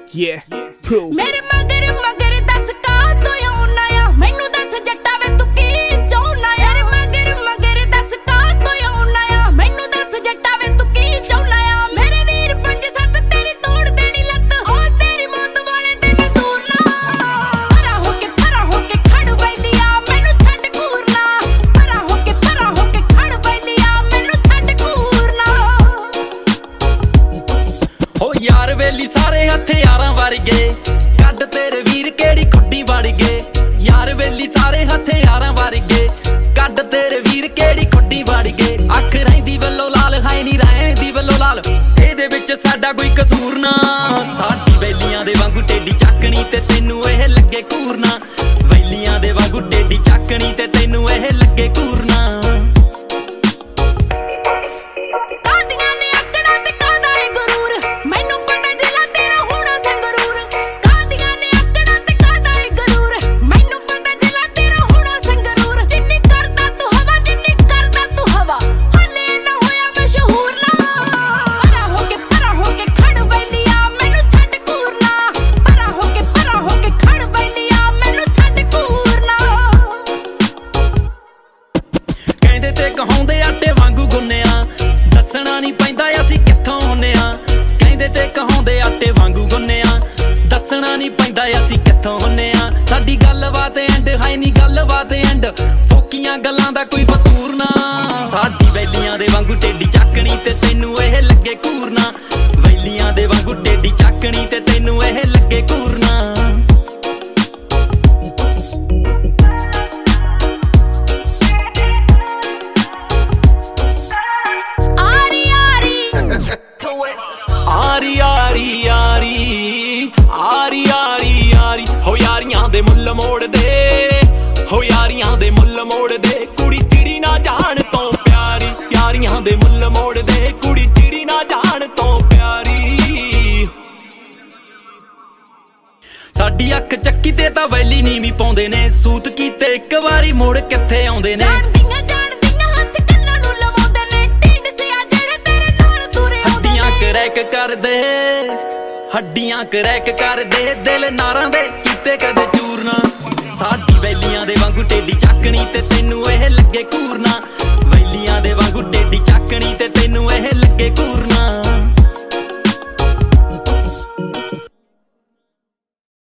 Yeah, proof. ਮੇਰੇ ਮਗਰ ਮਗਰ ਦੱਸ ਕਾ ਤੂੰ ਆਉਣਾ ਆ ਮੈਨੂੰ ਦੱਸ ਜੱਟਾ ਵੇ ਤੂੰ ਕੀ ਚਾਹੁੰਦਾ ਆ ਮੇਰੇ ਮਗਰ ਮਗਰ ਦੱਸ ਕਾ ਤੂੰ ਆਉਣਾ ਆ ਮੈਨੂੰ ਦੱਸ ਜੱਟਾ ਵੇ ਤੂੰ ਕੀ ਚਾਹੁੰਦਾ ਆ ਮੇਰੇ ਵੀਰ 5-7 ਤੇਰੀ ਤੋੜ ਦੇਣੀ ਲੱਤ ਹੋ ਤੇਰੀ ਮੌਤ ਵਾਲੇ ਦਿਨ ਦੂਰ ਨਾ ਪਰਾ ਹੋ ਕੇ ਖੜ ਬੈਲੀਆ ਮੈਨੂੰ ਛੱਡ ਘੂਰਨਾ ਪਰਾ ਹੋ ਕੇ ਖੜ ਬੈਲੀਆ ਮੈਨੂੰ ਛੱਡ ਘੂਰਨਾ ਹੋ ਯਾਰ ਵੇਲੀ ਸਾਰੇ ਹਥਿਆਰਾਂ ਵਰਗੇ ਕੱਢ ਤੇਰੇ ਵੀਰ ਕਿਹੜੀ ਖੁੱਡੀ ਵੜ ਗਏ ਯਾਰ ਵੇਲੀ ਸਾਰੇ ਹਥਿਆਰਾਂ ਵਰਗੇ ਕੱਢ ਤੇਰੇ ਵੀਰ ਕਿਹੜੀ ਖੁੱਡੀ ਵੜ ਗਏ ਅੱਖ ਰਹਿੰਦੀ ਵੱਲੋਂ ਲਾਲ ਹੈ ਨੀ ਰਹਿੰਦੀ ਵੱਲੋਂ ਲਾਲ ਇਹਦੇ ਵਿੱਚ ਸਾਡਾ ਕੋਈ ਕਸੂਰ ਨਾ ਸਾਡੀ ਵੈਲੀਆਂ ਦੇ ਵਾਂਗੂ ਟੇਡੀ ਚੱਕਣੀ ਤੇ ਤੈਨੂੰ ਇਹ ਲੱਗੇ ਘੂਰਨਾ ਵੈਲੀਆਂ ਦੇ ਵਾਂਗੂ ਟੇਡੀ ਚੱਕਣੀ ਤੇ ਤੈਨੂੰ ਇਹ ਲੱਗੇ ਘੂਰਨਾ ਕਹਾਉਂਦੇ ਆਟੇ ਵਾਂਗੂ ਗੁੰਨਿਆ ਦੱਸਣਾ ਨਹੀਂ ਪੈਂਦਾ ਅਸੀਂ ਕਿੱਥੋਂ ਹੁੰਨੇ ਆ ਕਹਿੰਦੇ ਤੇ ਕਹਾਉਂਦੇ ਆਟੇ ਵਾਂਗੂ ਗੁੰਨਿਆ ਦੱਸਣਾ ਨਹੀਂ ਪੈਂਦਾ ਅਸੀਂ ਕਿੱਥੋਂ ਹੁੰਨੇ ਆ ਸਾਡੀ ਗੱਲਬਾਤ ਐਂਡ ਹੈ ਨਹੀਂ ਗੱਲਬਾਤ ਐਂਡ ਫੋਕੀਆਂ ਗੱਲਾਂ ਦਾ ਕੋਈ ਫਤੂਰ ਨਾ ਸਾਡੀ ਵੈਲੀਆਂ ਦੇ ਵਾਂਗੂ ਟੇਡੀ ਚੱਕਣੀ ਤੇ ਤੈਨੂੰ ਇਹ ਲੱਗੇ ਘੂਰਨਾ ਵੈਲੀਆਂ ਦੇ ਵਾਂਗੂ ਟੇਡੀ ਚੱਕਣੀ ਤੇ ਤੈਨੂੰ ਇਹ ਲੱਗੇ ਘੂਰਨਾ ਆਰੀ ਹੋ ਯਾਰੀਆਂ ਦੇ ਮੁੱਲ ਮੋੜ ਦੇ ਹੋ ਯਾਰੀਆਂ ਦੇ ਮੁੱਲ ਮੋੜ ਦੇ ਕੁੜੀ ਚਿੜੀ ਨਾ ਜਾਣ ਤੋਂ ਪਿਆਰੀ ਯਾਰੀਆਂ ਦੇ ਮੁੱਲ ਮੋੜ ਦੇ ਕੁੜੀ ਚਿੜੀ ਨਾ ਜਾਣ ਤੋਂ ਪਿਆਰੀ ਸਾਡੀ ਅੱਖ ਚੱਕੀ ਤੇ ਤਾਂ ਵੈਲੀ ਨੀਵੀਂ ਪਾਉਂਦੇ ਨੇ ਸੂਤ ਕੀਤੇ ਇੱਕ ਵਾਰੀ ਮੁੜ ਕਿੱਥੇ ਆਉਂਦੇ ਨੇ ਹੱਡੀਆਂ ਕਰੈਕ ਕਰਦੇ ਦਿਲ ਨਾਰਾਂ ਦੇ ਕੀਤੇ ਕਦੇ ਚੂਰਨਾ ਸਾਡੀ ਵੈਲੀਆਂ ਦੇ ਵਾਂਗੂ ਟੇਡੀ ਚੱਕਣੀ ਤੇ ਤੈਨੂੰ ਇਹ ਲੱਗੇ ਘੂਰਨਾ